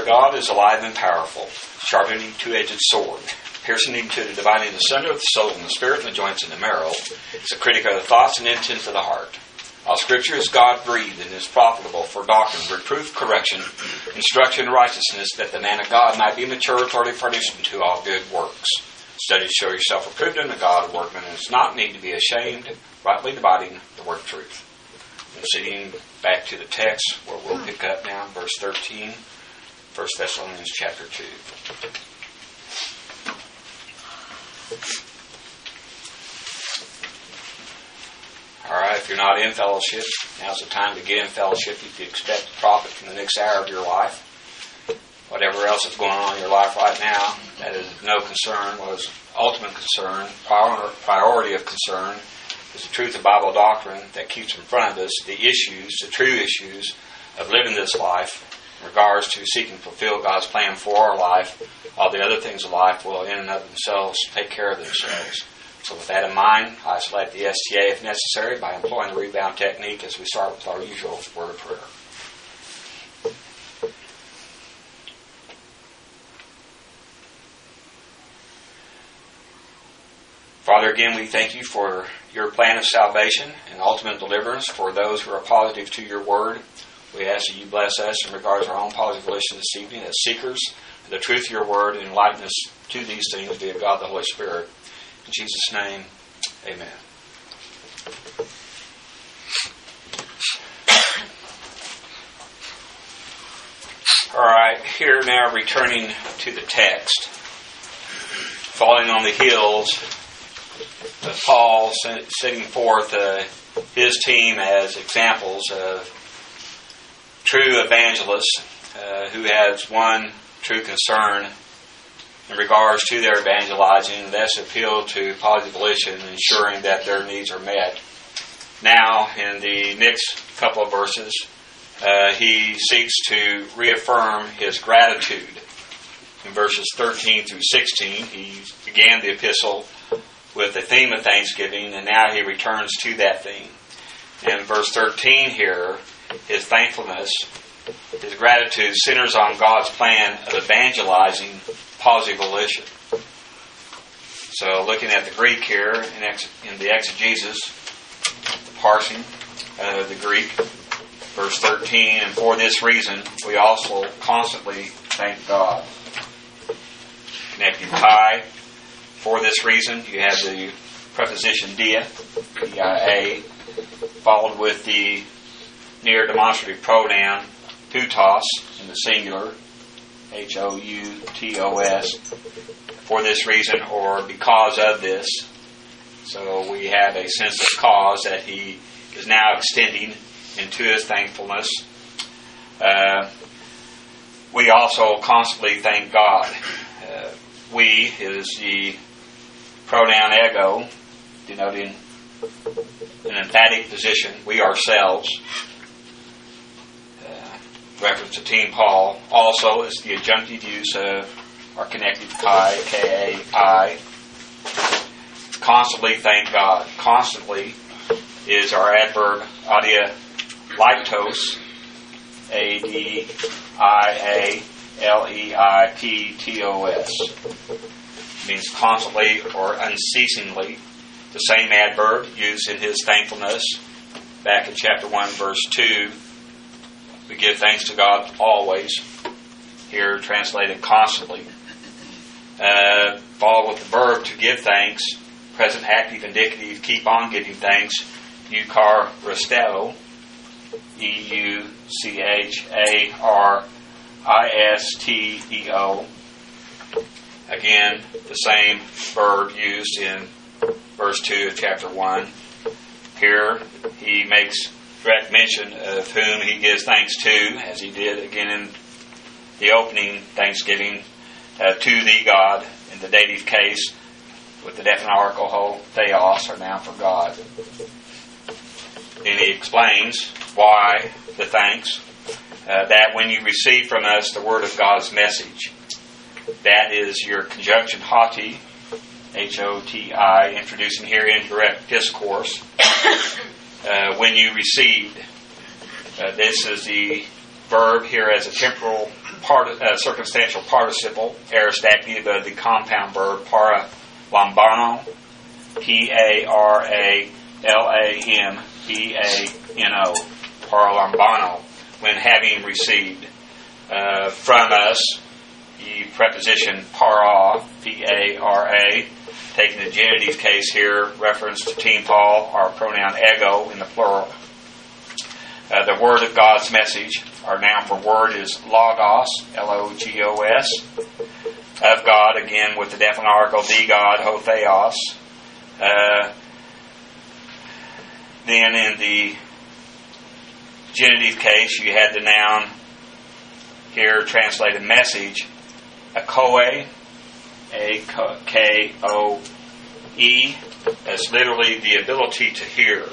of God is alive and powerful, sharpening two-edged sword, piercing to the dividing asunder of the soul and the spirit and the joints and the marrow. It's a critic of the thoughts and intents of the heart. All Scripture is God-breathed and is profitable for doctrine, reproof, correction, instruction, and righteousness, that the man of God might be mature, thoroughly furnished unto all good works. Study to show yourself approved unto God, a workman, and does not need to be ashamed, rightly dividing the word of truth. Proceeding back to the text, where we'll pick up now, verse 13, 1 Thessalonians chapter 2. Alright, if you're not in fellowship, now's the time to get in fellowship. You can expect to profit from the next hour of your life. Whatever else is going on in your life right now, that is no concern. What is ultimate concern, priority of concern, is the truth of Bible doctrine that keeps in front of us the issues, the true issues of living this life in regards to seeking to fulfill God's plan for our life. All the other things of life will in and of themselves take care of themselves. So with that in mind, I select the STA if necessary by employing the rebound technique as we start with our usual word of prayer. Father, again, we thank you for your plan of salvation and ultimate deliverance for those who are positive to your word. We ask that you bless us in regards to our own positive volition this evening as seekers of the truth of your word and enlighten us to these things via God the Holy Spirit. In Jesus' name, amen. All right, here now returning to the text, falling on the heels of Paul setting forth his team as examples of true evangelists who has one true concern in regards to their evangelizing, and that's appeal to positive volition, ensuring that their needs are met. Now, in the next couple of verses, he seeks to reaffirm his gratitude. In verses 13 through 16, he began the epistle with the theme of thanksgiving, and now he returns to that theme. In verse 13 here, his thankfulness, his gratitude centers on God's plan of evangelizing positive volition. So looking at the Greek here, in the exegesis, the parsing of the Greek, verse 13, and for this reason we also constantly thank God. Connecting tie, for this reason, you have the preposition dia, D-I-A, followed with the near demonstrative pronoun houtos in the singular, H-O-U-T-O-S, for this reason or because of this. So we have a sense of cause that he is now extending into his thankfulness. We also constantly thank God. We is the pronoun ego, denoting an emphatic position, we ourselves. Reference to Team Paul. Also is the adjunctive use of our connective kai, K-A-I. Constantly thank God. Constantly is our adverb adialeiptos, A-D-I-A-L-E-I-P-T-O-S. Means constantly or unceasingly. The same adverb used in his thankfulness back in chapter 1, verse 2. We give thanks to God always. Here translated constantly. Followed with the verb to give thanks. Present active indicative, keep on giving thanks. Eucharisteo. E-U-C-H-A-R-I-S-T-E-O. Again, the same verb used in verse 2 of chapter 1. Here, he makes direct mention of whom he gives thanks to, as he did again in the opening thanksgiving, to thee God, in the dative case, with the definite article ho, theos, or noun for God. And he explains why the thanks, that when you receive from us the word of God's message, that is your conjunction hoti, H-O-T-I, introducing here indirect discourse. When you received, this is the verb here as a temporal circumstantial participle, aorist active of the compound verb para lambano, P-A-R-A-L-A-M-B-A-N-O, para lambano, when having received. From us, the preposition para, P-A-R-A, taking the genitive case here, reference to Teen Paul, our pronoun ego in the plural. The word of God's message, our noun for word is logos, L-O-G-O-S, of God, again with the definite article, the God, ho theos. Then in the genitive case, you had the noun here translated message, akoe, A-K-O-E. That's literally the ability to hear.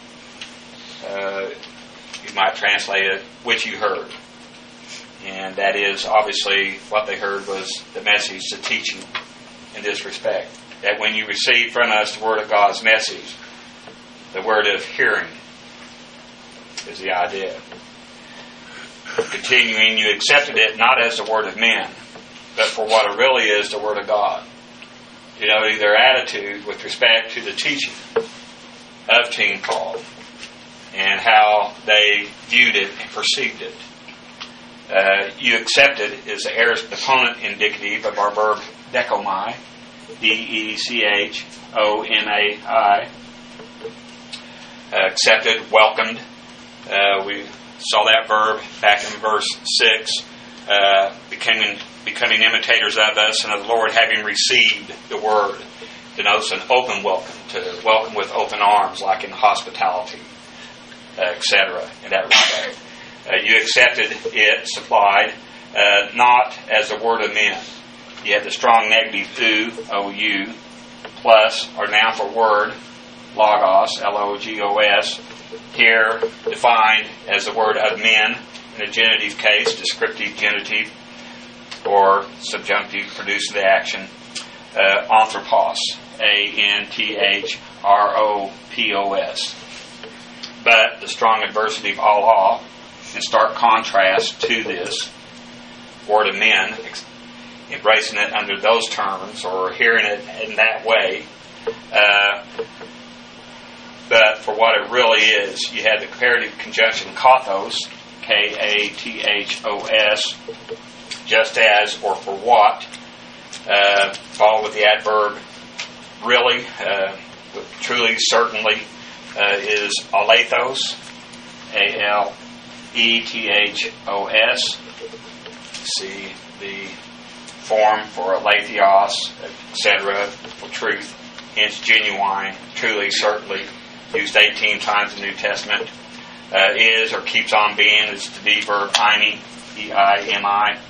You might translate it, which you heard. And that is obviously what they heard was the message, the teaching in this respect. That when you receive from us the word of God's message, the word of hearing is the idea. Continuing, you accepted it not as the word of men, but for what it really is, the word of God. You know, their attitude with respect to the teaching of Teen Paul and how they viewed it and perceived it. You accepted is the aorist deponent indicative of our verb dechomai, D-E-C-H-O-M-A-I. Accepted, welcomed. We saw that verb back in verse 6, becoming imitators of us and of the Lord, having received the word. Denotes an open welcome, to welcome with open arms, like in hospitality, etc. in that respect. You accepted it, supplied, not as the word of men. You had the strong negative ou, O-U, plus our noun for word, logos, L-O-G-O-S, here defined as the word of men, in a genitive case, descriptive genitive, or subjunctive, producing the action, anthropos, A-N-T-H-R-O-P-O-S. But the strong adversity of Allah, in stark contrast to this word of men, embracing it under those terms, or hearing it in that way, but for what it really is, you had the comparative conjunction kathos, K-A-T-H-O-S, just as, or for what, followed with the adverb really, truly, certainly, is alethos, A-L-E-T-H-O-S. See the form for aletheos, etc., for truth, hence genuine, truly, certainly, used 18 times in the New Testament. Is or keeps on being is the D verb eimi, E-I-M-I.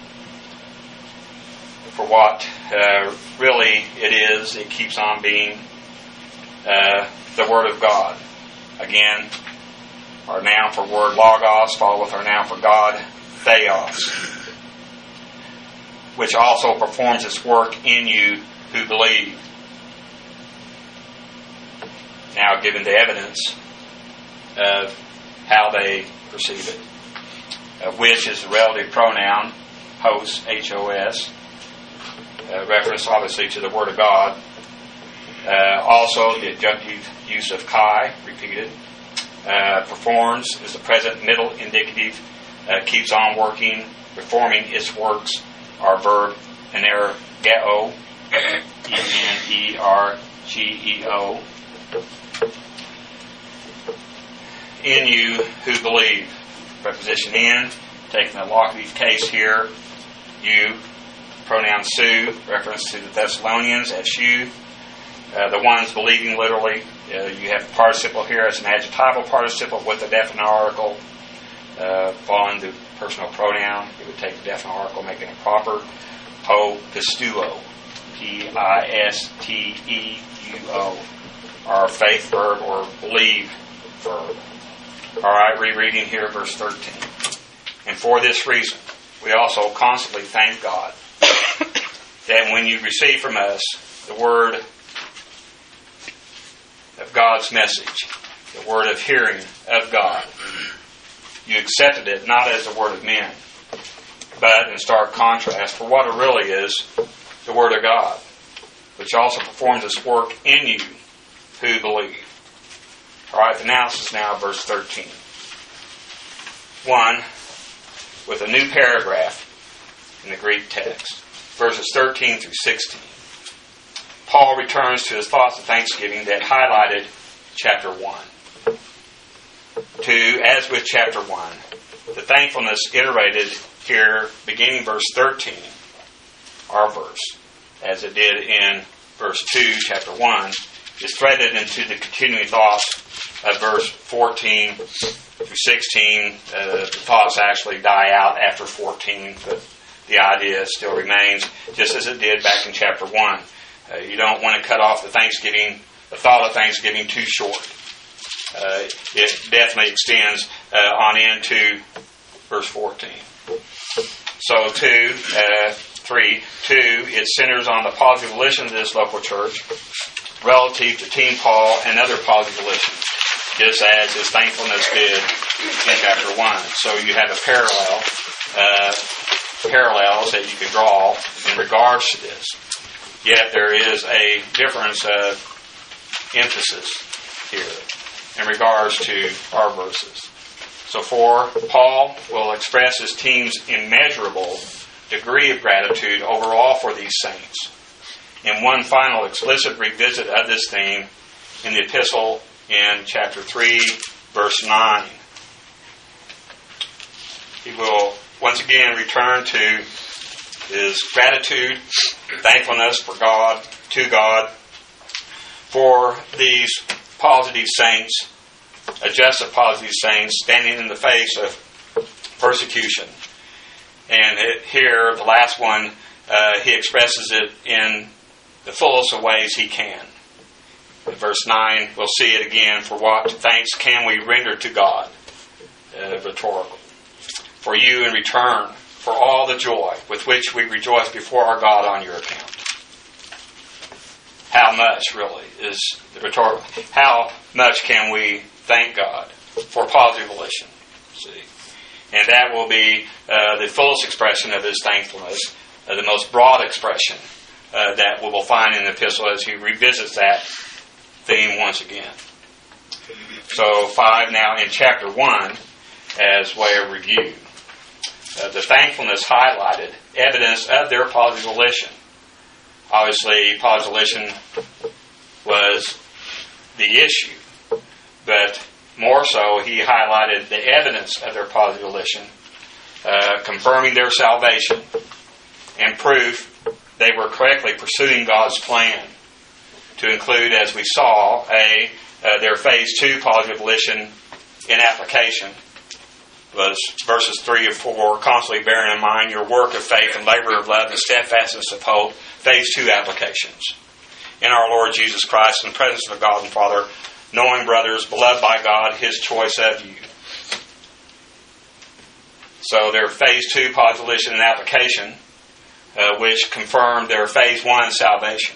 For what really it is, it keeps on being the Word of God. Again, our noun for word logos, followed with our noun for God, theos, which also performs its work in you who believe. Now, given the evidence of how they perceive it, which is the relative pronoun, hos, H-O-S, reference obviously to the Word of God. Also, the adjunctive use of kai, repeated. Performs is the present middle indicative, keeps on working, performing its works. Our verb, energeo, E-N-E-R-G-E-O. In you who believe. Preposition in, taking the locative case here. You, pronoun su, reference to the Thessalonians as you. The ones believing literally, you have the participle here as an adjectival participle with the definite article following the personal pronoun. It would take the definite article, making it proper. Po pistuo, P-I-S-T-E-U-O, our faith verb or believe verb. All right, rereading here, verse 13. And for this reason, we also constantly thank God that when you receive from us the word of God's message, the word of hearing of God, you accepted it not as the word of men, but in stark contrast for what it really is, the Word of God, which also performs its work in you who believe. All right, the analysis now, verse 13. 1, with a new paragraph in the Greek text, verses 13 through 16. Paul returns to his thoughts of thanksgiving that highlighted chapter 1. 2, as with chapter 1, the thankfulness iterated here, beginning verse 13, our verse, as it did in verse 2, chapter 1, is threaded into the continuing thoughts of verse 14 through 16. The thoughts actually die out after 14, but the idea still remains, just as it did back in chapter 1. You don't want to cut off the thought of Thanksgiving too short. It definitely extends on into verse 14. So 3, it centers on the positive volition of this local church relative to Team Paul and other positive volitions, just as his thankfulness did in chapter 1. So you have a parallels that you can draw in regards to this. Yet there is a difference of emphasis here in regards to our verses. So 4, Paul will express his team's immeasurable degree of gratitude overall for these saints. In one final explicit revisit of this theme in the epistle in chapter 3, verse 9. He will once again return to his gratitude, thankfulness for God, to God, for these positive saints, adjusted positive saints, standing in the face of persecution. And here, the last one, he expresses it in the fullest of ways he can. In verse 9, we'll see it again. For what thanks can we render to God? Rhetorical. For you in return, for all the joy with which we rejoice before our God on your account. How much, really, is the rhetorical? How much can we thank God for positive volition? See? And that will be the fullest expression of his thankfulness, the most broad expression that we will find in the epistle as he revisits that theme once again. So 5 now in chapter 1 as way of review. The thankfulness highlighted evidence of their positive volition. Obviously, positive volition was the issue, but more so, he highlighted the evidence of their positive volition, confirming their salvation, and proof they were correctly pursuing God's plan, to include, as we saw, their phase 2 positive volition in application was verses 3 and 4, constantly bearing in mind your work of faith and labor of love and steadfastness of hope, phase 2 applications. In our Lord Jesus Christ, in the presence of God and Father, knowing, brothers, beloved by God, His choice of you. So their phase 2 positive volition and application, which confirmed their phase 1 salvation.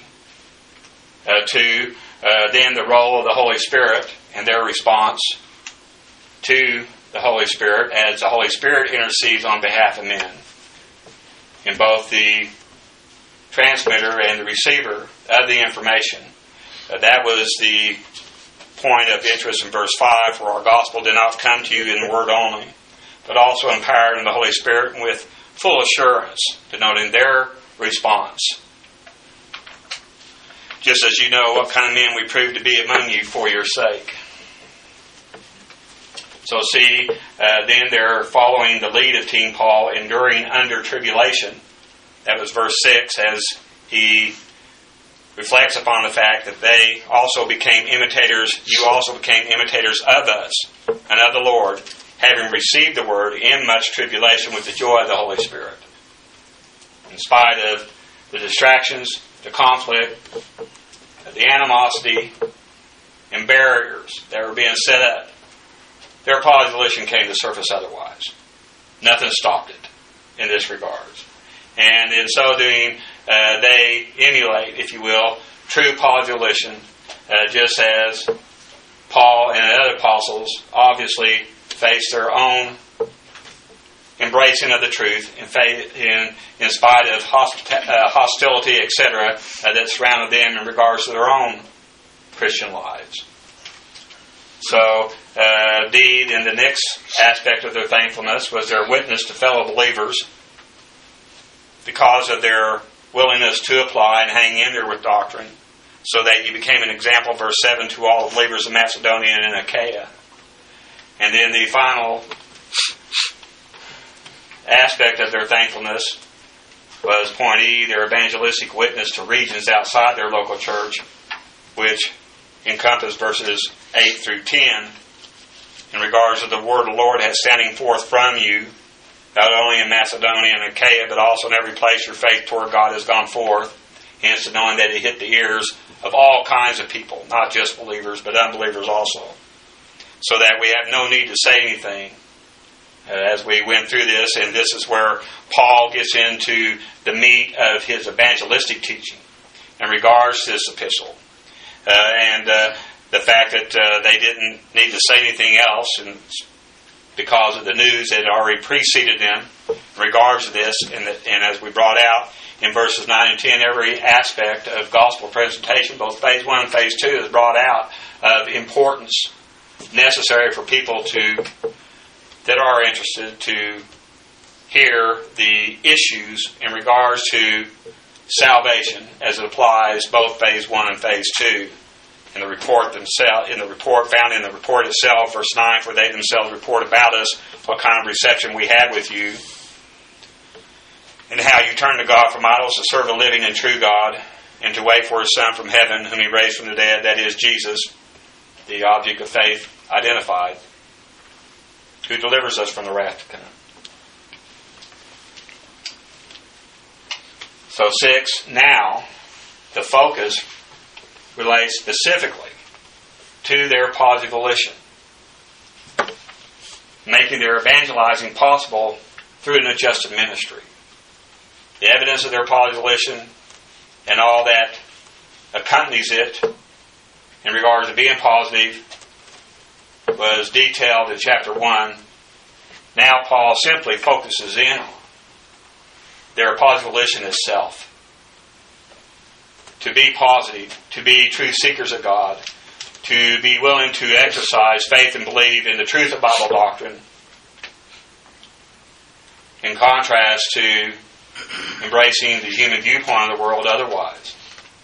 2, then the role of the Holy Spirit and their response to the Holy Spirit as the Holy Spirit intercedes on behalf of men in both the transmitter and the receiver of the information. That was the point of interest in verse 5, for our gospel did not come to you in word only, but also empowered in the Holy Spirit and with full assurance, denoting their response. Just as you know what kind of men we prove to be among you for your sake. So see, then they're following the lead of Team Paul, enduring under tribulation. That was verse 6, as he reflects upon the fact that they also became imitators, you also became imitators of us and of the Lord, having received the word in much tribulation with the joy of the Holy Spirit. In spite of the distractions, the conflict, the animosity, and barriers that were being set up, their positive volition came to surface otherwise. Nothing stopped it in this regard. And in so doing, they emulate, if you will, true positive volition, just as Paul and the other apostles obviously faced their own embracing of the truth in spite of hostility, etc., that surrounded them in regards to their own Christian lives. So, indeed, in the next aspect of their thankfulness was their witness to fellow believers because of their willingness to apply and hang in there with doctrine, so that you became an example, verse 7, to all the believers of Macedonia and in Achaia. And then the final aspect of their thankfulness was, point E, their evangelistic witness to regions outside their local church, which encompassed verses 8 through 10 in regards to the word of the Lord has standing forth from you, not only in Macedonia and Achaia, but also in every place your faith toward God has gone forth, hence knowing that it hit the ears of all kinds of people, not just believers, but unbelievers also, so that we have no need to say anything as we went through this. And this is where Paul gets into the meat of his evangelistic teaching in regards to this epistle. And the fact that they didn't need to say anything else, and because of the news that had already preceded them in regards to this, and as we brought out in verses 9 and 10, every aspect of gospel presentation, both phase 1 and phase 2, is brought out of importance necessary for people that are interested to hear the issues in regards to salvation as it applies both phase 1 and phase 2. In the report found in the report itself, verse 9, for they themselves report about us what kind of reception we had with you, and how you turned to God from idols to serve the living and true God, and to wait for His Son from heaven, whom He raised from the dead, that is Jesus, the object of faith identified, who delivers us from the wrath to come. So 6, now the focus relates specifically to their positive volition, making their evangelizing possible through an adjusted ministry. The evidence of their positive volition and all that accompanies it in regards to being positive was detailed in chapter 1. Now Paul simply focuses in on their positive volition as self. To be positive, to be true seekers of God, to be willing to exercise faith and believe in the truth of Bible doctrine, in contrast to embracing the human viewpoint of the world otherwise.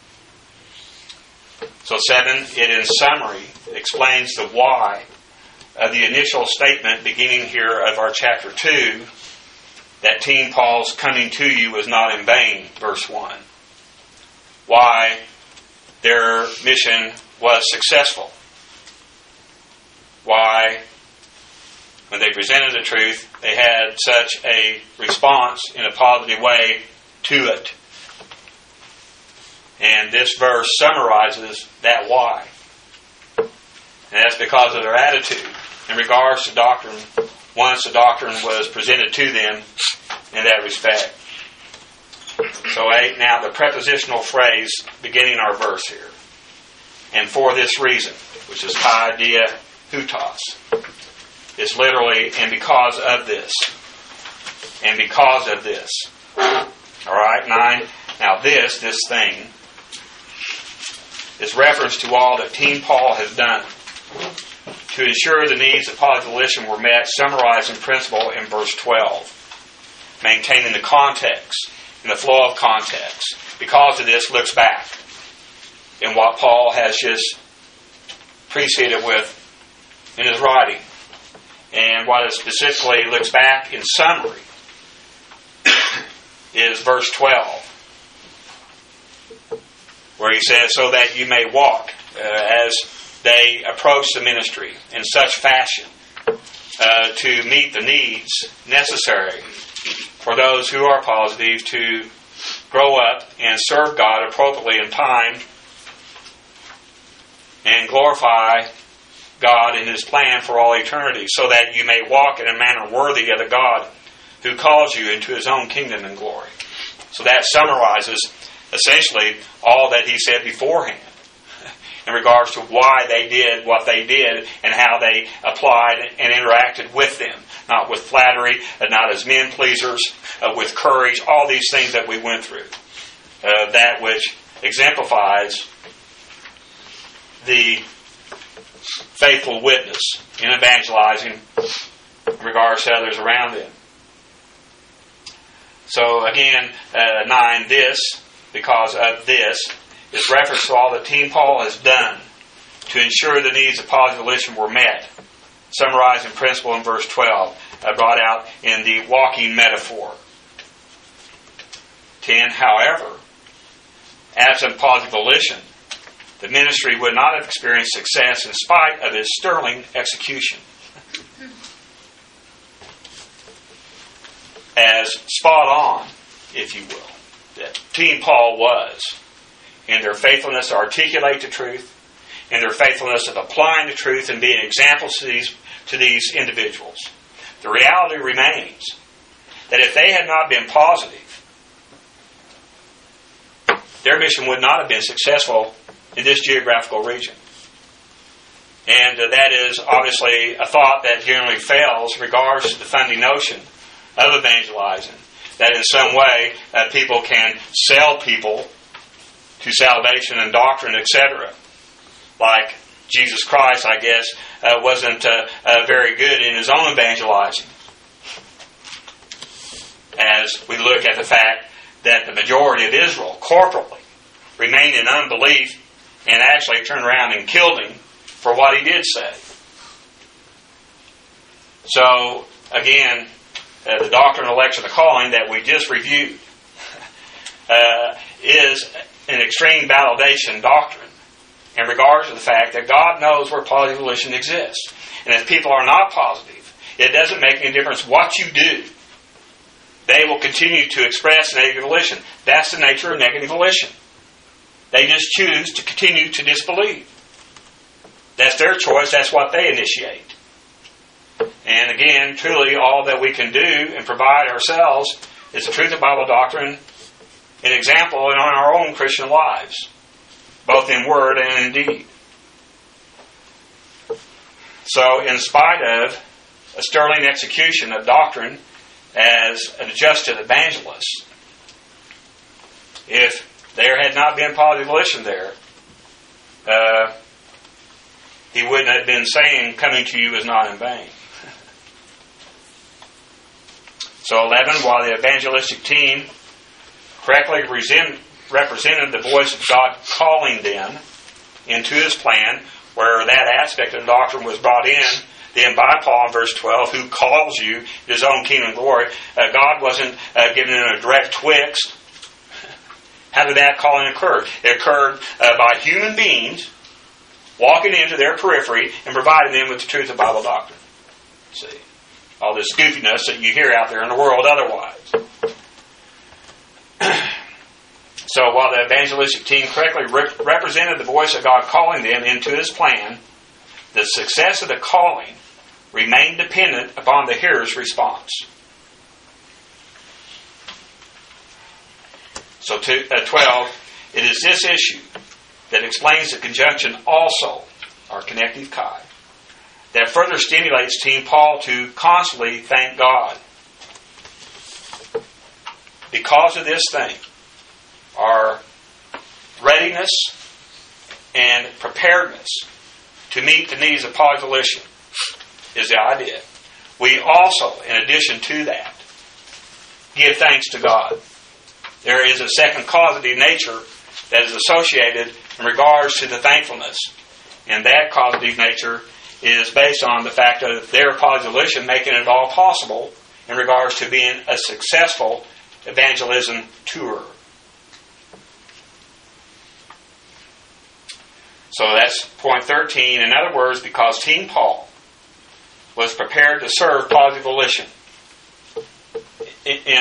So 7, it in summary explains the why of the initial statement beginning here of our chapter 2, that Teen Paul's coming to you was not in vain, verse 1. Why their mission was successful. Why, when they presented the truth, they had such a response in a positive way to it. And this verse summarizes that why. And that's because of their attitude in regards to doctrine, once the doctrine was presented to them in that respect. So 8, now the prepositional phrase beginning our verse here. And for this reason, which is kai dia hutos, is literally, and because of this. And because of this. Alright, 9. Now this thing, is reference to all that Teen Paul has done to ensure the needs of positive volition were met, summarized in principle in verse 12. Maintaining the context and the flow of context. Because of this, looks back in what Paul has just preceded with in his writing. And what it specifically looks back in summary is verse 12, where he says, so that you may walk as they approach the ministry in such fashion to meet the needs necessary for those who are positive to grow up and serve God appropriately in time and glorify God in His plan for all eternity, so that you may walk in a manner worthy of the God who calls you into His own kingdom and glory. So that summarizes essentially all that he said beforehand in regards to why they did what they did and how they applied and interacted with them. Not with flattery, not as men pleasers, with courage, all these things that we went through. That which exemplifies the faithful witness in evangelizing in regards to others around them. So again, 9, this, because of this, is reference to all that Team Paul has done to ensure the needs of positive volition were met. Summarized in principle in verse 12, brought out in the walking metaphor. 10, however, absent positive volition, the ministry would not have experienced success in spite of its sterling execution. As spot on, if you will, that Team Paul was in their faithfulness to articulate the truth, in their faithfulness of applying the truth and being examples to these individuals. The reality remains that if they had not been positive, their mission would not have been successful in this geographical region. And that is obviously a thought that generally fails in regards to the funding notion of evangelizing. That in some way people can sell people to salvation and doctrine, etc. Like Jesus Christ, I guess, wasn't very good in his own evangelizing. As we look at the fact that the majority of Israel, corporately, remained in unbelief and actually turned around and killed him for what he did say. So, again, the doctrine of election of the calling that we just reviewed is an extreme validation doctrine in regards to the fact that God knows where positive volition exists. And if people are not positive, it doesn't make any difference what you do. They will continue to express negative volition. That's the nature of negative volition. They just choose to continue to disbelieve. That's their choice. That's what they initiate. And again, truly, all that we can do and provide ourselves is the truth of Bible doctrine, an example in our own Christian lives, both in word and in deed. So, in spite of a sterling execution of doctrine as an adjusted evangelist, if there had not been positive volition there, he wouldn't have been saying, coming to you is not in vain. So 11, while the evangelistic team correctly represented the voice of God calling them into His plan, where that aspect of the doctrine was brought in, then by Paul in verse 12, who calls you to His own kingdom and glory, God wasn't giving them a direct twixt. How did that calling occur? It occurred by human beings walking into their periphery and providing them with the truth of Bible doctrine. See? All this goofiness that you hear out there in the world otherwise. So while the evangelistic team correctly represented the voice of God calling them into His plan, the success of the calling remained dependent upon the hearer's response. So 12, it is this issue that explains the conjunction also, our connective chi, that further stimulates Team Paul to constantly thank God. Because of this thing, our readiness and preparedness to meet the needs of positive volition is the idea. We also, in addition to that, give thanks to God. There is a second causative nature that is associated in regards to the thankfulness. And that causative nature is based on the fact of their positive volition making it all possible in regards to being a successful evangelism tour. So that's point 13. In other words, because Team Paul was prepared to serve positive volition in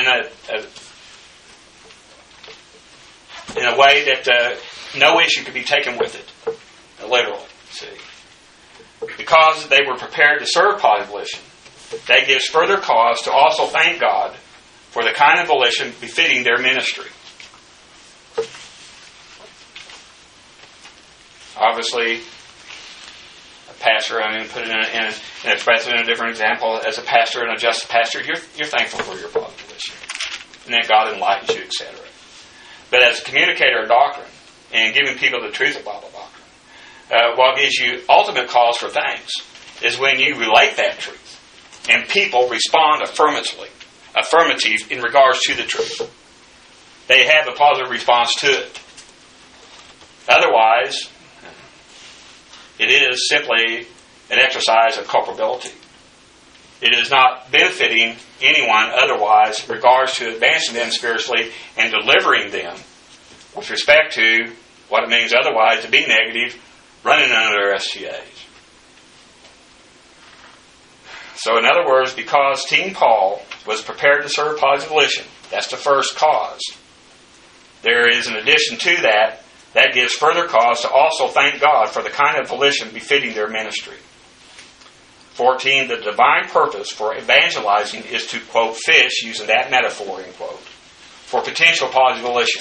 a way that no issue could be taken with it, literally. See, because they were prepared to serve positive volition, that gives further cause to also thank God for the kind of volition befitting their ministry. Obviously, a pastor, I'm going to put it in express it in a different example. As a pastor and a just pastor, you're thankful for your positive volition, and that God enlightens you, etc. But as a communicator of doctrine and giving people the truth of Bible doctrine, what gives you ultimate cause for thanks is when you relate that truth and people respond affirmative in regards to the truth. They have a positive response to it. Otherwise, it is simply an exercise of culpability. It is not benefiting anyone otherwise in regards to advancing them spiritually and delivering them with respect to what it means otherwise to be negative, running under their STAs. So in other words, because Team Paul was prepared to serve positive volition, that's the first cause. There is an addition to that gives further cause to also thank God for the kind of volition befitting their ministry. 14, the divine purpose for evangelizing is to, quote, fish, using that metaphor, end quote, for potential positive volition.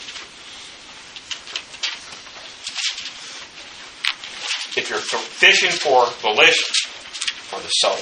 If you're fishing for volition, for the soul,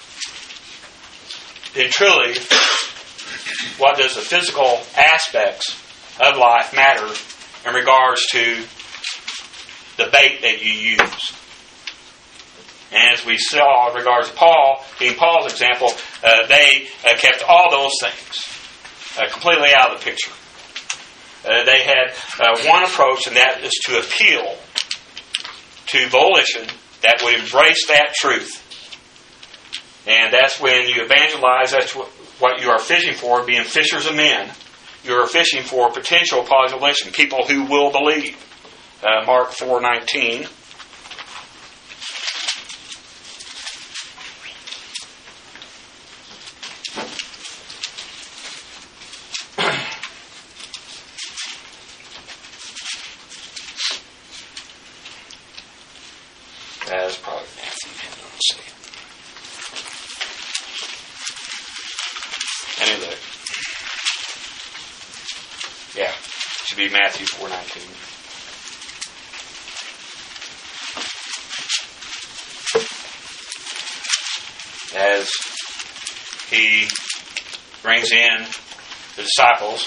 then truly, what does the physical aspects of life matter in regards to the bait that you use? And as we saw in regards to Paul, being Paul's example, they kept all those things completely out of the picture. They had one approach, and that is to appeal to volition that would embrace that truth. And that's when you evangelize. That's what you are fishing for, being fishers of men. You are fishing for potential positive volition, people who will believe. Mark 4:19. That's probably Matthew. Let's see. Any look. Yeah, should be Matthew 4:19. As he brings in the disciples,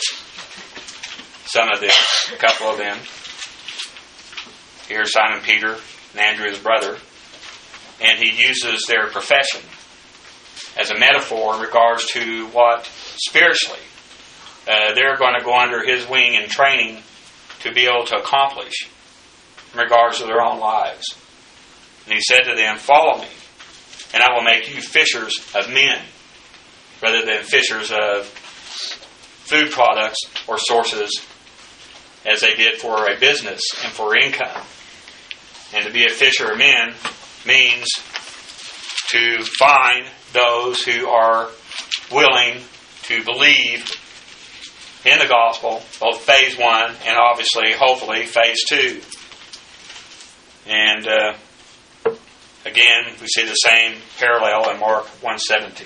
a couple of them. Here's Simon Peter and Andrew, his brother, and he uses their profession as a metaphor in regards to what spiritually they're going to go under his wing and training to be able to accomplish in regards to their own lives. And he said to them, "Follow me, and I will make you fishers of men," rather than fishers of food products or sources as they did for a business and for income. And to be a fisher of men means to find those who are willing to believe in the gospel, both phase 1 and obviously, hopefully, phase 2. And again, we see the same parallel in Mark 1:17.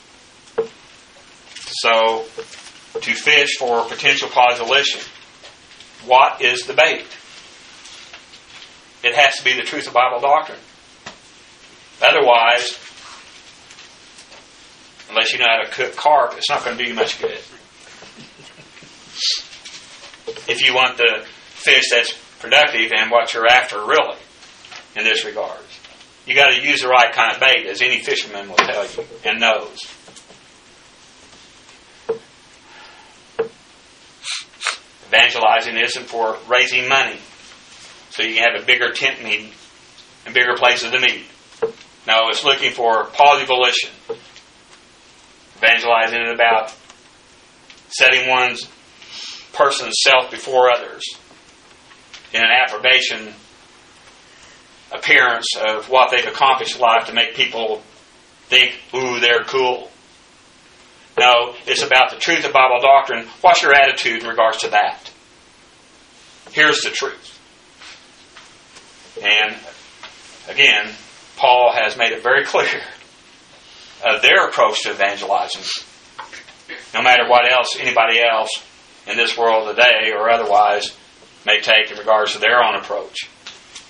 So, to fish for potential positive volition, what is the bait? It has to be the truth of Bible doctrine. Otherwise, unless you know how to cook carp, it's not going to do you much good. If you want the fish that's productive and what you're after, really, in this regard, you got to use the right kind of bait, as any fisherman will tell you and knows. Evangelizing isn't for raising money so you can have a bigger tent meeting and bigger places to meet. No, it's looking for positive volition. Evangelizing is about setting one's person's self before others in an approbation appearance of what they've accomplished in life to make people think, ooh, they're cool. No, it's about the truth of Bible doctrine. What's your attitude in regards to that? Here's the truth. And again, Paul has made it very clear their approach to evangelizing, no matter what else anybody else in this world today or otherwise may take in regards to their own approach.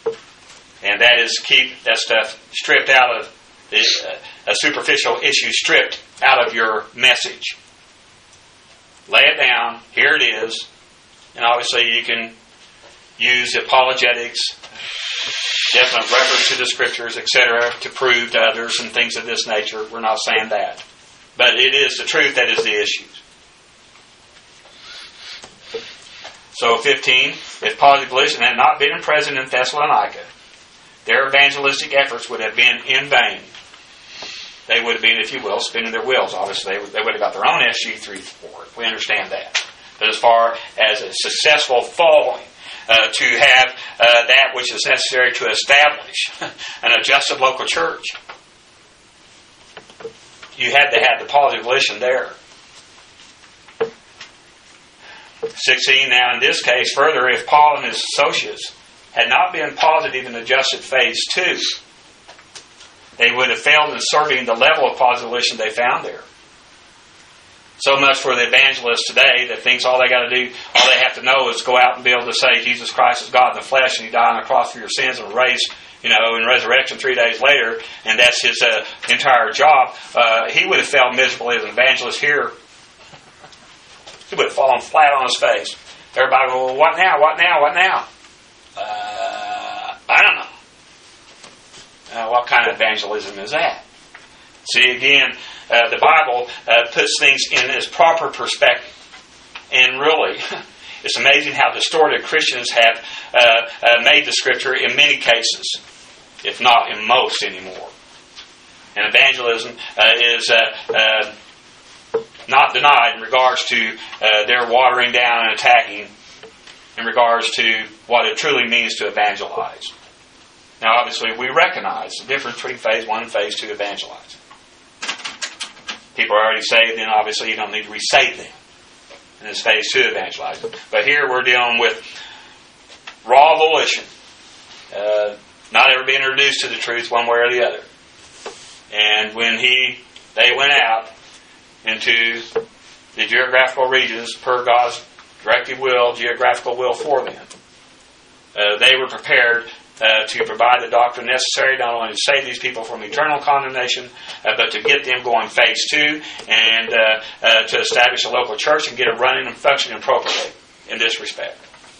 And that is keep that stuff stripped out of a superficial issue, stripped out of your message. Lay it down. Here it is. And obviously you can use apologetics, definite reference to the Scriptures, etc., to prove to others and things of this nature. We're not saying that. But it is the truth that is the issue. So 15, if positive volition had not been present in Thessalonica, their evangelistic efforts would have been in vain. They would have been, if you will, spinning their wheels. Obviously, they would have got their own SG3 for it. We understand that. But as far as a successful following, to have that which is necessary to establish an adjusted local church, you had to have the positive volition there. 16, now in this case, further, if Paul and his associates had not been positive in adjusted phase 2, they would have failed in serving the level of positive volition they found there. So much for the evangelist today that thinks all they got to do, all they have to know is go out and be able to say Jesus Christ is God in the flesh and He died on the cross for your sins and raised, in resurrection 3 days later, and that's his entire job. He would have failed miserably as an evangelist here. He would have fallen flat on his face. Everybody would go, well, what now? What now? What now? I don't know. What kind of evangelism is that? See, again, the Bible puts things in its proper perspective. And really, it's amazing how distorted Christians have made the Scripture in many cases, if not in most anymore. And evangelism is not denied in regards to their watering down and attacking in regards to what it truly means to evangelize. Now, obviously, we recognize the difference between phase 1 and phase 2 evangelizing. People are already saved, then obviously you don't need to re-save them. And it's phase 2 evangelizing. But here we're dealing with raw volition. Not ever being introduced to the truth one way or the other. And when they went out into the geographical regions per God's directive will, geographical will for them, they were prepared to provide the doctrine necessary not only to save these people from eternal condemnation, but to get them going phase 2 and to establish a local church and get it running and functioning appropriately in this respect.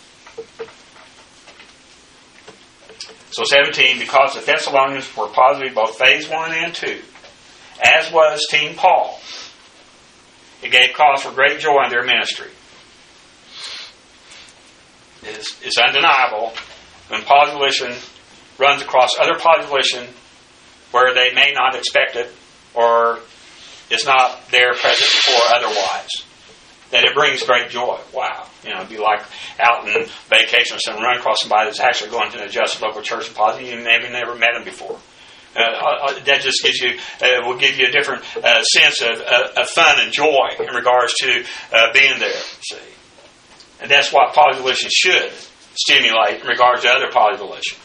So 17, because the Thessalonians were positive both phase 1 and 2, as was Team Paul, it gave cause for great joy in their ministry. It's undeniable when positive volition runs across other positive volition where they may not expect it or it's not there present before otherwise, that it brings great joy. Wow. It'd be like out in vacation or something, run across somebody that's actually going to an adjusted local church and positive. You maybe never met them before. That just gives you, will give you a different sense of fun and joy in regards to being there. See, and that's what positive volition should stimulate in regards to other positive volition.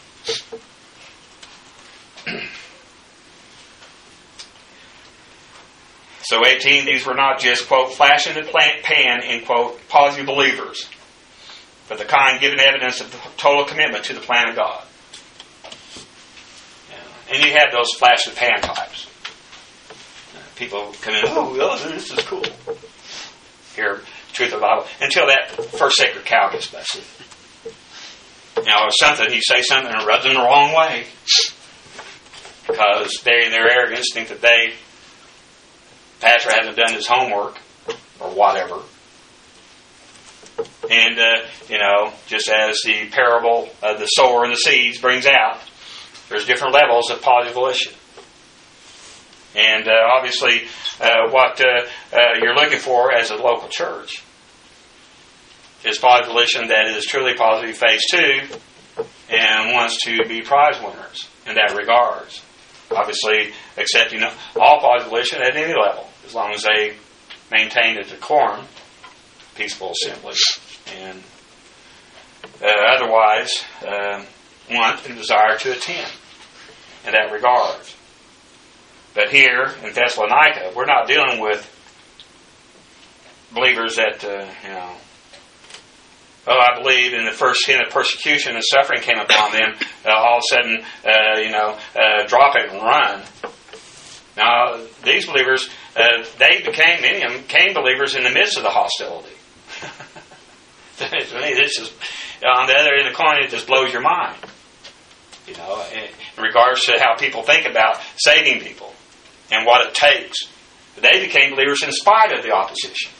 So 18, these were not just, quote, flash in the pan, end quote, positive believers, but the kind giving evidence of total commitment to the plan of God. And you have those flash in the pan types. People come in, oh, this is cool. Hear truth of the Bible. Until that first sacred cow gets busted. Or something, you say something and it rubs them the wrong way. Because they, in their arrogance, think that pastor hasn't done his homework or whatever. And, just as the parable of the sower and the seeds brings out, there's different levels of positive volition. And obviously, what you're looking for as a local church is positive volition that is truly positive phase 2 and wants to be prize winners in that regards. Obviously, accepting all positive volition at any level, as long as they maintain a decorum, peaceable assembly, and otherwise want and desire to attend in that regard. But here in Thessalonica, we're not dealing with believers that I believe in the first hint of persecution and suffering came upon them, all of a sudden, drop it and run. Now, these believers, many of them became believers in the midst of the hostility. This is, on the other end of the coin, it just blows your mind. In regards to how people think about saving people and what it takes. But they became believers in spite of the opposition.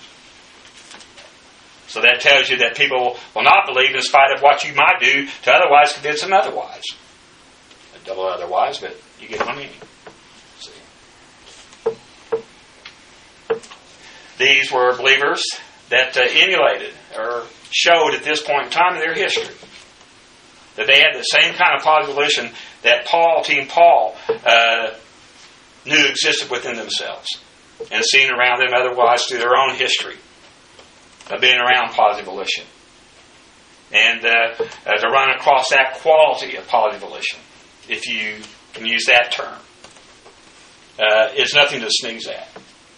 So that tells you that people will not believe in spite of what you might do to otherwise convince them otherwise. A double otherwise, but you get my meaning. See? These were believers that emulated or showed at this point in time in their history that they had the same kind of positive volition that Team Paul knew existed within themselves and seen around them otherwise through their own history of being around positive volition. And to run across that quality of positive volition, if you can use that term, is nothing to sneeze at.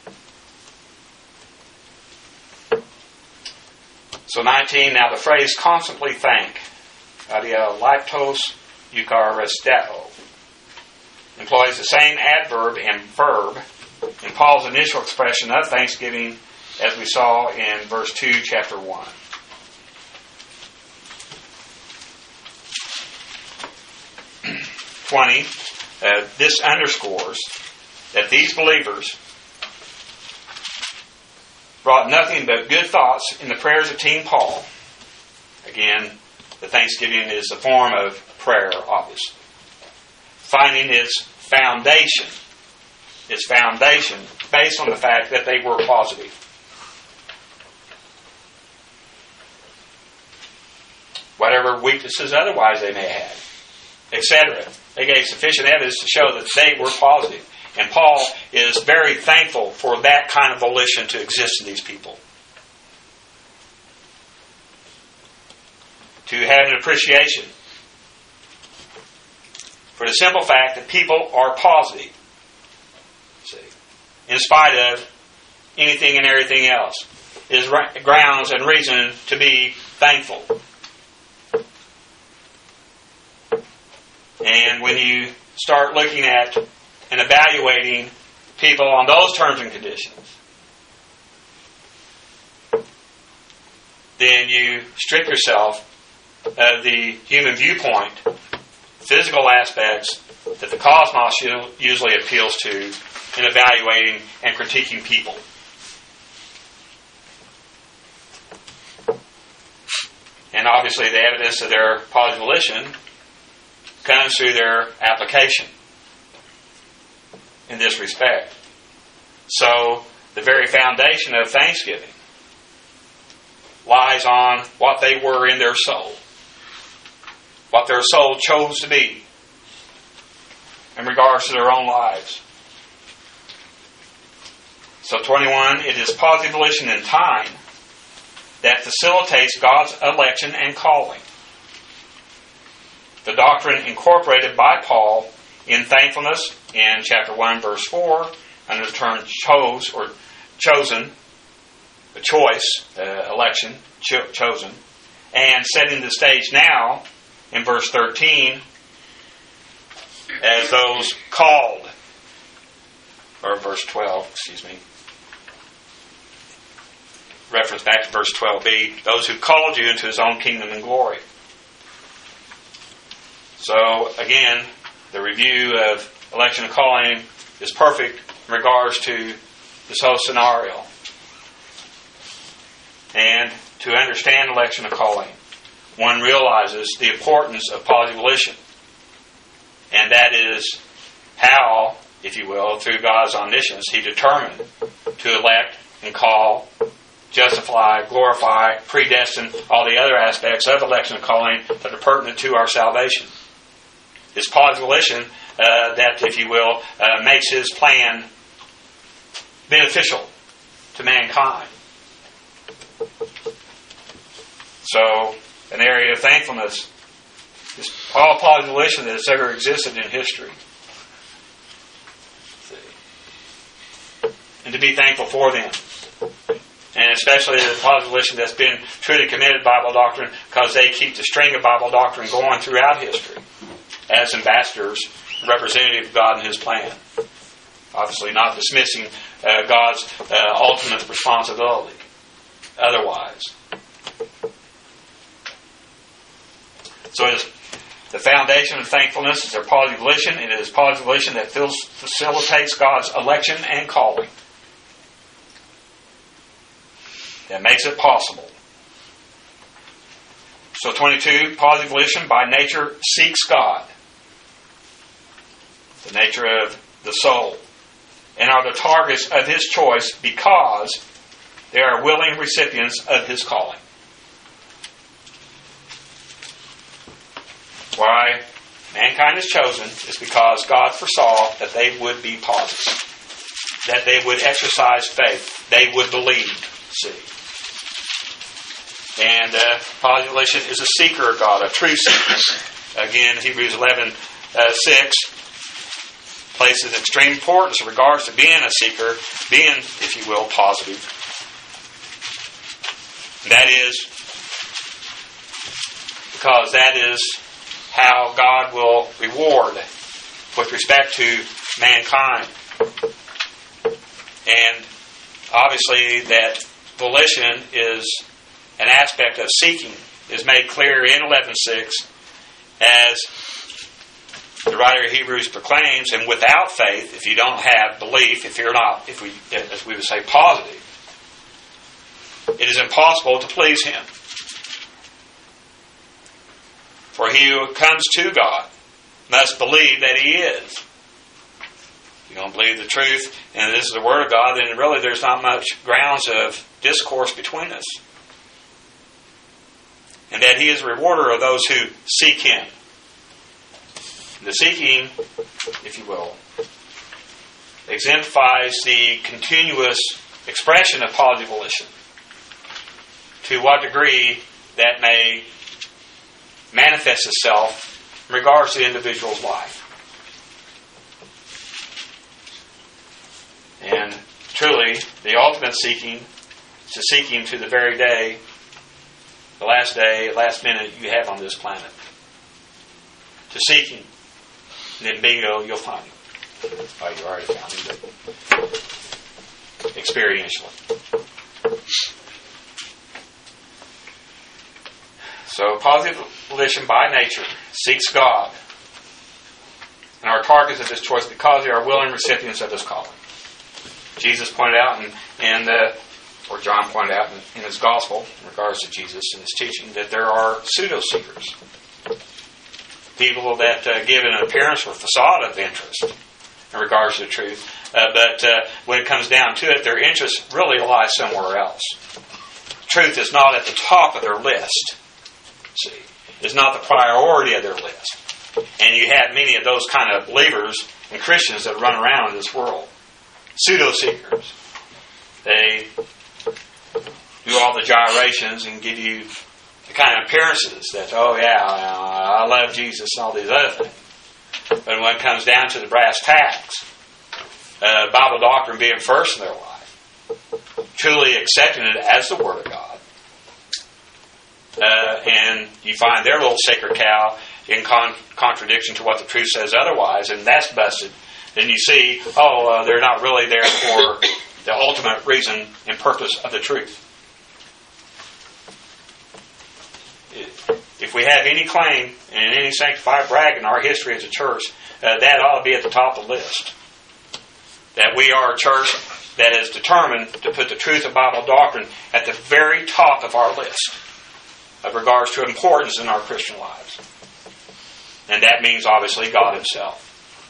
So 19, now the phrase constantly thank, adialiptos eucharisteo, employs the same adverb and verb in Paul's initial expression of thanksgiving as we saw in verse 2, chapter 1. This underscores that these believers brought nothing but good thoughts in the prayers of Team Paul. Again, the thanksgiving is a form of prayer, obviously. Finding its foundation based on the fact that they were positive. Whatever weaknesses otherwise they may have, etc. They gave sufficient evidence to show that they were positive. And Paul is very thankful for that kind of volition to exist in these people. To have an appreciation for the simple fact that people are positive. See, in spite of anything and everything else, is grounds and reason to be thankful. And when you start looking at and evaluating people on those terms and conditions, then you strip yourself of the human viewpoint, physical aspects that the cosmos usually appeals to in evaluating and critiquing people. And obviously the evidence of their positive volition comes through their application in this respect. So the very foundation of thanksgiving lies on what they were in their soul, what their soul chose to be in regards to their own lives. So 21, it is positive volition in time that facilitates God's election and calling. The doctrine incorporated by Paul in thankfulness in chapter 1, verse 4, under the term chose or chosen, a choice, election, chosen, and setting the stage now in verse 13 as those called, or verse 12, reference back to verse 12b, those who called you into his own kingdom and glory. So, again, the review of election and calling is perfect in regards to this whole scenario. And to understand election and calling, one realizes the importance of positive volition. And that is how, if you will, through God's omniscience, He determined to elect and call, justify, glorify, predestine, all the other aspects of election and calling that are pertinent to our salvation. It's positive volition that, if you will, makes His plan beneficial to mankind. So, an area of thankfulness is all positive volition that has ever existed in history. And to be thankful for them. And especially the positive volition that's been truly committed Bible doctrine, because they keep the string of Bible doctrine going throughout history as ambassadors, representative of God and His plan. Obviously not dismissing God's ultimate responsibility otherwise. So it is the foundation of thankfulness is their positive volition. It is positive volition that facilitates God's election and calling. That makes it possible. So 22, positive volition by nature seeks God. The nature of the soul. And are the targets of His choice because they are willing recipients of His calling. Why mankind is chosen is because God foresaw that they would be positive. That they would exercise faith. They would believe. See. And positive volition is a seeker of God, a true seeker. Again, Hebrews 11:6 places extreme importance in regards to being a seeker, being, if you will, positive. That is because that is how God will reward with respect to mankind. And obviously that volition is an aspect of seeking, is made clear in 11:6 as the writer of Hebrews proclaims, and without faith, if you don't have belief, if you're not, as we would say, positive, it is impossible to please Him. For he who comes to God must believe that He is. If you don't believe the truth, and this is the Word of God, then really there's not much grounds of discourse between us. And that He is a rewarder of those who seek Him. The seeking, if you will, exemplifies the continuous expression of positive volition. To what degree that may manifest itself in regards to the individual's life. And truly, the ultimate seeking is to seek Him to the very day, the last minute you have on this planet. To seek Him. And then bingo, you'll find Him. Oh, you already found Him, but experientially. So, positive volition by nature seeks God. And are targets of His choice because they are willing recipients of His calling. Jesus pointed out, or John pointed out in his gospel, in regards to Jesus and His teaching, that there are pseudo-seekers. People that give an appearance or facade of interest in regards to the truth. But when it comes down to it, their interest really lies somewhere else. Truth is not at the top of their list. See, it's not the priority of their list. And you have many of those kind of believers and Christians that run around in this world. Pseudo-seekers. They do all the gyrations and give you the kind of appearances that, oh yeah, I love Jesus and all these other things. But when it comes down to the brass tacks, Bible doctrine being first in their life, truly accepting it as the Word of God, and you find their little sacred cow in contradiction to what the truth says otherwise, and that's busted, then you see, they're not really there for the ultimate reason and purpose of the truth. If we have any claim and any sanctified brag in our history as a church, that ought to be at the top of the list. That we are a church that is determined to put the truth of Bible doctrine at the very top of our list of regards to importance in our Christian lives. And that means obviously God Himself.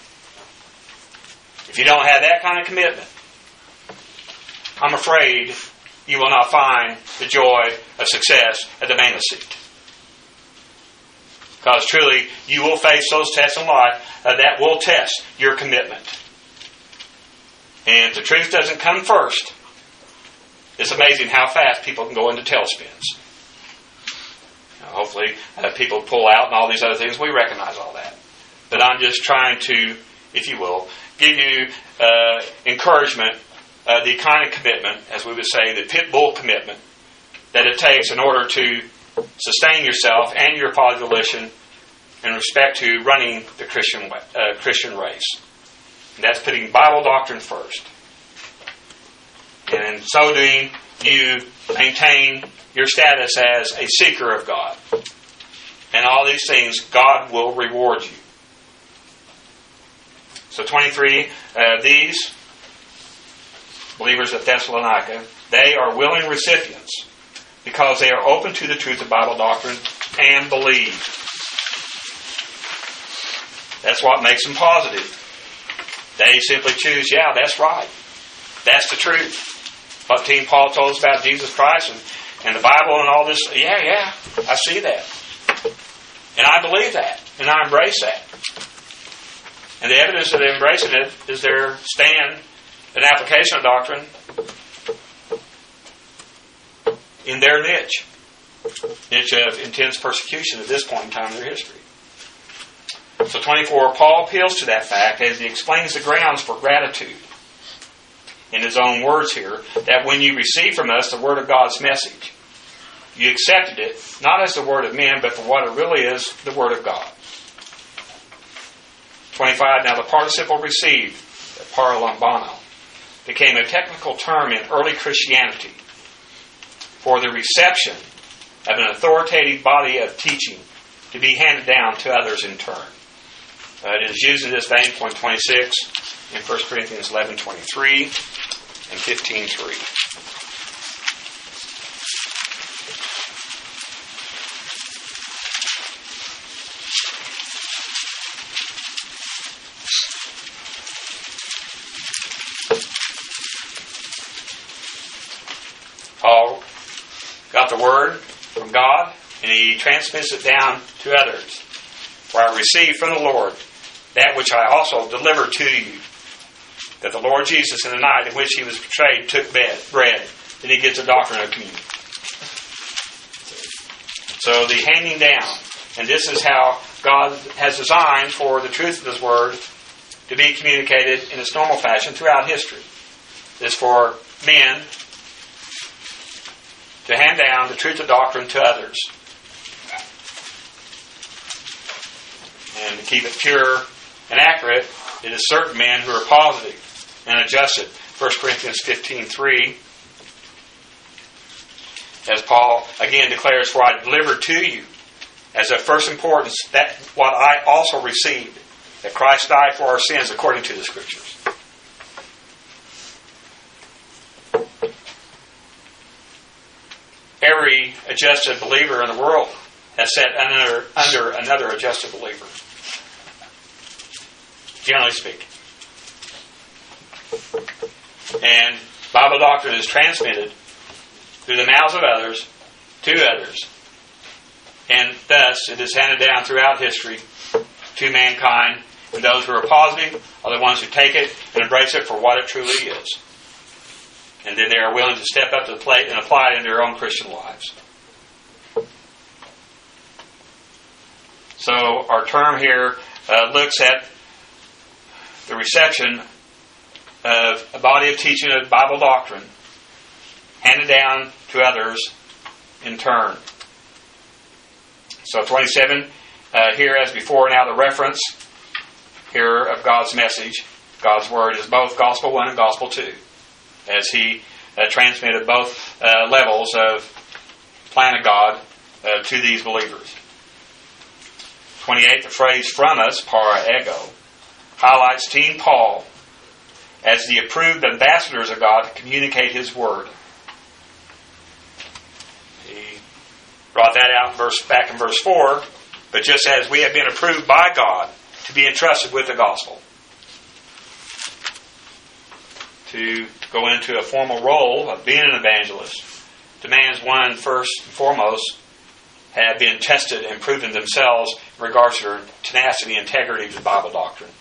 If you don't have that kind of commitment, I'm afraid you will not find the joy of success at the Bema seat. Because truly, you will face those tests in life that will test your commitment. And if the truth doesn't come first, it's amazing how fast people can go into tailspins. Hopefully, people pull out and all these other things. We recognize all that. But I'm just trying to, if you will, give you encouragement the kind of commitment, as we would say, the pit bull commitment, that it takes in order to sustain yourself and your volition in respect to running the Christian race. And that's putting Bible doctrine first. And in so doing, you maintain your status as a seeker of God. And all these things, God will reward you. So 23, these believers at Thessalonica, they are willing recipients because they are open to the truth of Bible doctrine and believe. That's what makes them positive. They simply choose, yeah, that's right. That's the truth. What Team Paul told us about Jesus Christ and the Bible and all this, yeah, I see that. And I believe that. And I embrace that. And the evidence of them embracing it is their stand and application of doctrine in their niche of intense persecution at this point in time in their history. So 24, Paul appeals to that fact as he explains the grounds for gratitude in his own words here, that when you received from us the word of God's message, you accepted it not as the word of men, but for what it really is, the word of God. 25, now the participle received, paralambano, became a technical term in early Christianity for the reception of an authoritative body of teaching to be handed down to others in turn. It is used in this vein, point 26, in 1 Corinthians 11:23 and 15:3. Paul got the word from God, and he transmits it down to others. For I received from the Lord that which I also delivered to you, that the Lord Jesus, in the night in which he was betrayed, took bread. Then he gives a doctrine of communion. So the handing down, and this is how God has designed for the truth of his word to be communicated in its normal fashion throughout history. It is for men to hand down the truth of doctrine to others. And to keep it pure and accurate, it is certain men who are positive and adjusted. 1 Corinthians 15:3, as Paul again declares, for I delivered to you as of first importance that what I also received, that Christ died for our sins according to the Scriptures. Every adjusted believer in the world has sat under another adjusted believer, generally speaking. And Bible doctrine is transmitted through the mouths of others to others. And thus it is handed down throughout history to mankind. And those who are positive are the ones who take it and embrace it for what it truly is. And then they are willing to step up to the plate and apply it in their own Christian lives. So our term here looks at the reception of a body of teaching of Bible doctrine handed down to others in turn. So 27, here as before, now the reference here of God's message. God's word is both Gospel 1 and Gospel 2. As he transmitted both levels of plan of God to these believers. 28, the phrase from us, para ego, highlights Team Paul as the approved ambassadors of God to communicate his word. He brought that out back in verse 4, but just as we have been approved by God to be entrusted with the gospel, to go into a formal role of being an evangelist demands one, first and foremost, have been tested and proven themselves in regards to their tenacity and integrity of the Bible doctrine.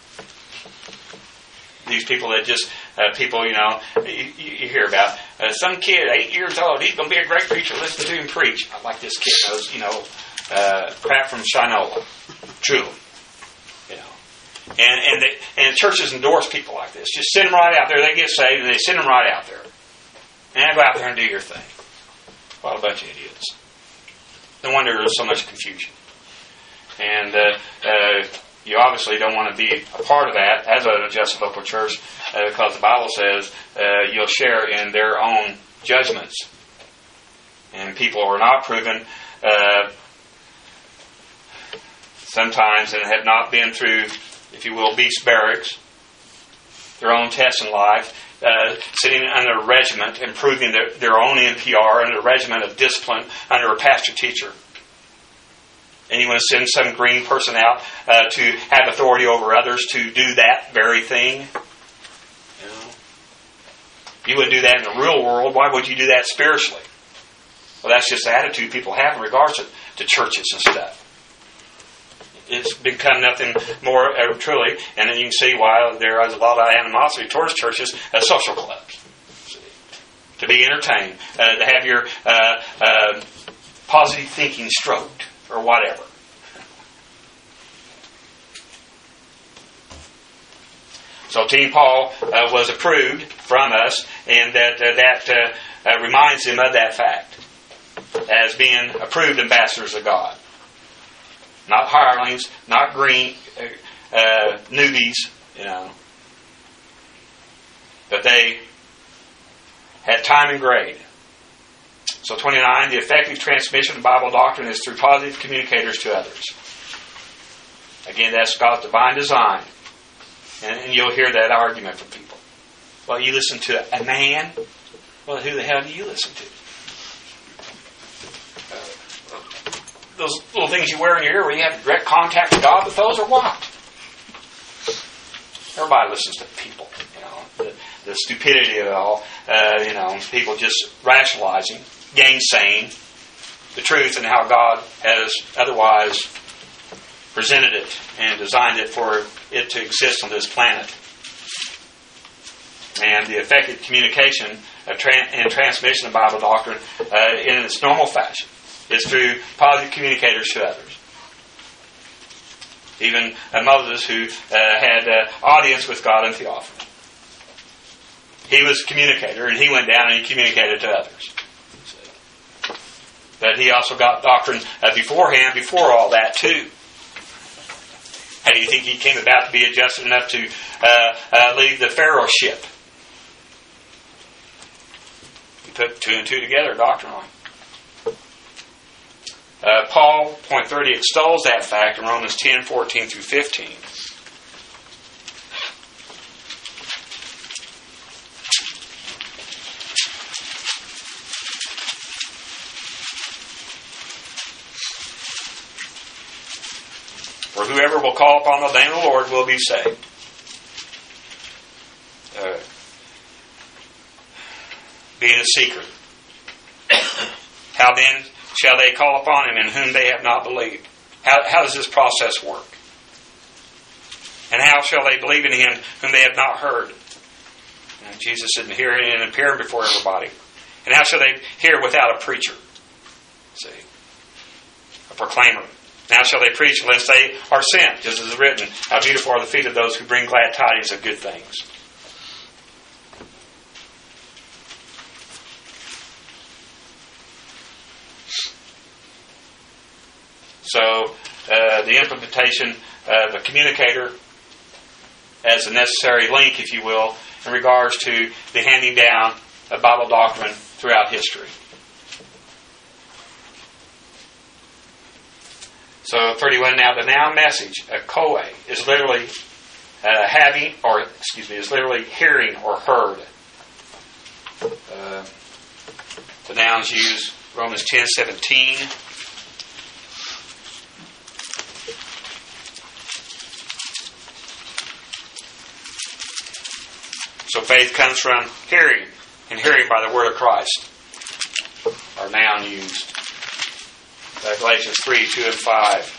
These people that just, you hear about, some kid, 8 years old, he's going to be a great preacher, listen to him preach. I like this kid knows, crap from Shinola. Truly. And churches endorse people like this. Just send them right out there. They get saved, and they send them right out there. And go out there and do your thing. What a bunch of idiots. No wonder there's so much confusion. And you obviously don't want to be a part of that as a Just Local Church, because the Bible says you'll share in their own judgments. And people are not proven sometimes and have not been through, if you will, beast barracks, their own tests in life, sitting under a regiment, improving their own NPR under a regiment of discipline under a pastor-teacher. And you want to send some green person out to have authority over others to do that very thing? You wouldn't do that in the real world. Why would you do that spiritually? Well, that's just the attitude people have in regards to churches and stuff. It's become nothing more truly, and then you can see why there is a lot of animosity towards churches as social clubs. To be entertained, to have your positive thinking stroked, or whatever. So Team Paul was approved from us, and that reminds him of that fact as being approved ambassadors of God. Not hirelings, not green newbies, but they had time and grade. So 29, the effective transmission of Bible doctrine is through positive communicators to others. Again, that's God's divine design. And you'll hear that argument from people. Well, you listen to a man? Well, who the hell do you listen to? Those little things you wear in your ear where you have direct contact with God with those, or what? Everybody listens to people, the stupidity of it all, people just rationalizing, gainsaying the truth and how God has otherwise presented it and designed it for it to exist on this planet. And the effective communication and transmission of Bible doctrine in its normal fashion is through positive communicators to others. Even Moses, who had audience with God in theophany. He was a communicator, and he went down and he communicated to others. But he also got doctrine beforehand, before all that too. How do you think he came about to be adjusted enough to leave the Pharaoh ship? He put 2 and 2 together doctrinally. Paul, point 30, extols that fact in Romans 10, 14 through 15. For whoever will call upon the name of the Lord will be saved. Being a seeker. How then shall they call upon him in whom they have not believed? How does this process work? And how shall they believe in him whom they have not heard? And Jesus isn't hearing and appearing before everybody. And how shall they hear without a preacher? See? A proclaimer. Now shall they preach unless they are sent, just as is written, how beautiful are the feet of those who bring glad tidings of good things. So, the implementation of a communicator as a necessary link, if you will, in regards to the handing down of Bible doctrine throughout history. So 31, now the noun message, a koe, is literally is literally hearing or heard. The nouns used, Romans 10:17. So faith comes from hearing, and hearing by the word of Christ. Our noun used. Galatians 3, 2 and 5.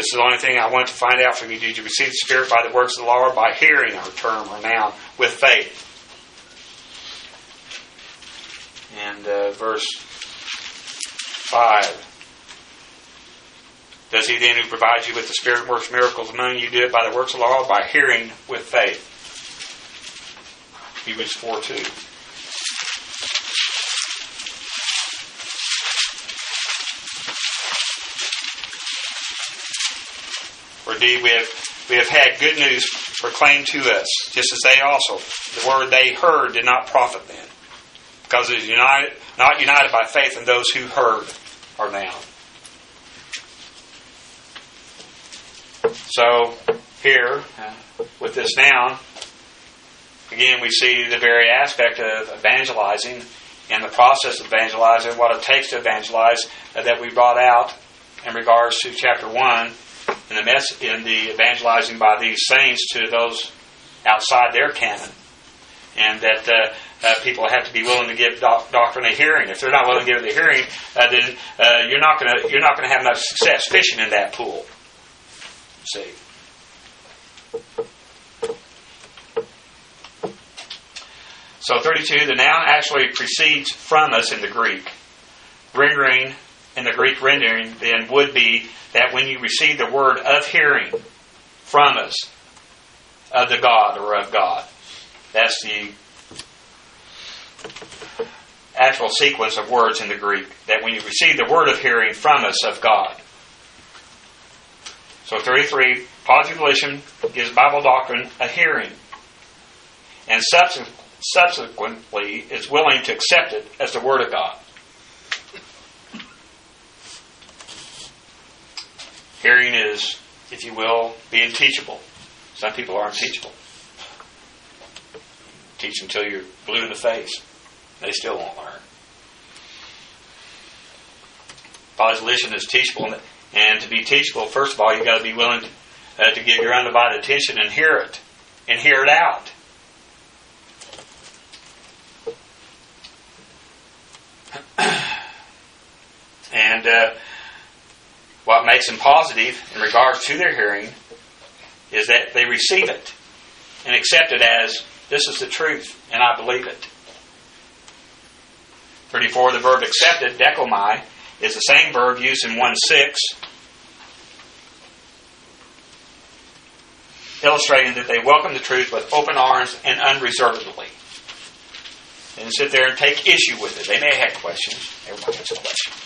This is the only thing I want to find out from you. Did you receive the Spirit by the works of the law, or by hearing, or term, or noun, with faith? And verse 5. Does he then who provides you with the Spirit works miracles among you do it by the works of the law, or by hearing with faith? Hebrews 4:2. For indeed we have had good news proclaimed to us, just as they also. The word they heard did not profit them, because it is not united by faith in those who heard are now. So here, with this noun, again we see the very aspect of evangelizing and the process of evangelizing, what it takes to evangelize, that we brought out in regards to chapter 1 in the evangelizing by these saints to those outside their canon, and that people have to be willing to give doctrine a hearing. If they're not willing to give it a hearing, then you're not going to have enough success fishing in that pool. See. So 32, the noun actually precedes from us in the Greek. Rendering, in the Greek rendering, then would be that when you receive the word of hearing from us, of the God or of God. That's the actual sequence of words in the Greek. That when you receive the word of hearing from us of God. So 33, positive volition gives Bible doctrine a hearing, and subsequently is willing to accept it as the Word of God. Hearing is, if you will, being teachable. Some people aren't teachable. Teach them until you're blue in the face. They still won't learn. Positive volition is teachable. And to be teachable, first of all, you've got to be willing to give your undivided attention and hear it. And hear it out. And what makes them positive in regards to their hearing is that they receive it and accept it as, this is the truth, and I believe it. 34, the verb accepted, dekomai, is the same verb used in 1:6, illustrating that they welcome the truth with open arms and unreservedly. They didn't sit there and take issue with it. They may have had questions. Everybody has questions.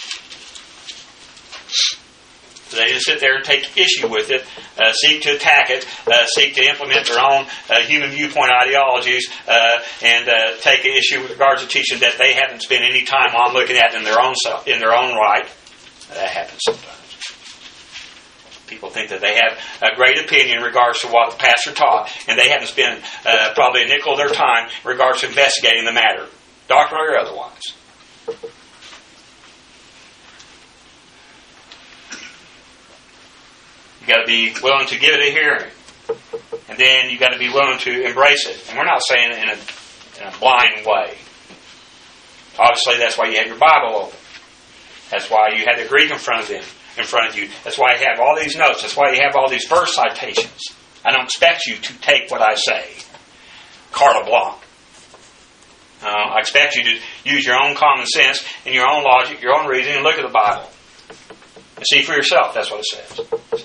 They didn't sit there and take issue with it, seek to attack it, seek to implement their own human viewpoint ideologies, and take an issue with regards to teaching that they haven't spent any time on looking at in their own right. That happens sometimes. People think that they have a great opinion in regards to what the pastor taught, and they haven't spent probably a nickel of their time in regards to investigating the matter, doctrinally or otherwise. You've got to be willing to give it a hearing, and then you've got to be willing to embrace it. And we're not saying it in a blind way. Obviously, that's why you have your Bible open. That's why you have the Greek in front of you. That's why you have all these notes. That's why you have all these verse citations. I don't expect you to take what I say carte blanche. I expect you to use your own common sense and your own logic, your own reasoning, and look at the Bible and see for yourself. That's what it says.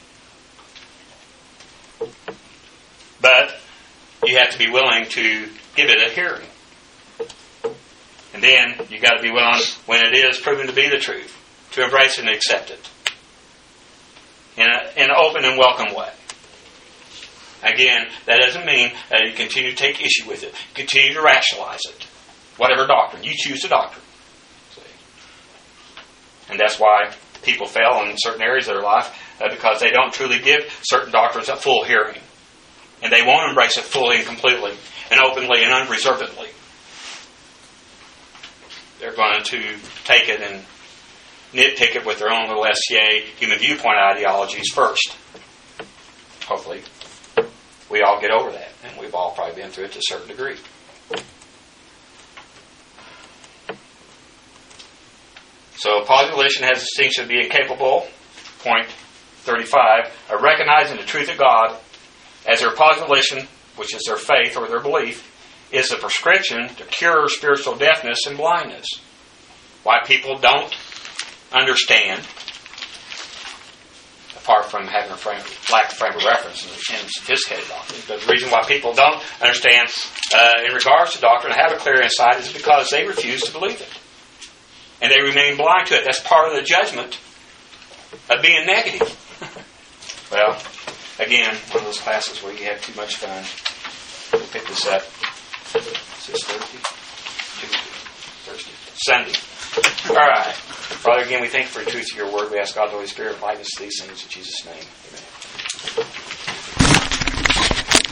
But you have to be willing to give it a hearing. And then you've got to be willing, when it is proven to be the truth, to embrace it and accept it in an open and welcome way. Again, that doesn't mean that you continue to take issue with it. Continue to rationalize it. Whatever doctrine. You choose the doctrine. See? And that's why people fail in certain areas of their life, because they don't truly give certain doctrines a full hearing. And they won't embrace it fully and completely and openly and unreservedly. They're going to take it and nitpick it with their own little STA human viewpoint ideologies first. Hopefully, we all get over that, and we've all probably been through it to a certain degree. So, positive volition has the distinction of being capable, point 35, of recognizing the truth of God as their positive volition, which is their faith or their belief, is the prescription to cure spiritual deafness and blindness. Why people don't understand, apart from having lack of frame of reference in sophisticated doctrine, but the reason why people don't understand in regards to doctrine and have a clear insight is because they refuse to believe it. And they remain blind to it. That's part of the judgment of being negative. Well, again, one of those classes where you have too much fun. We'll pick this up. Is this Thursday? Tuesday? Thursday? Sunday. All right. Father, again, we thank you for the truth of your word. We ask God, the Holy Spirit, enlighten us to these things in Jesus' name. Amen.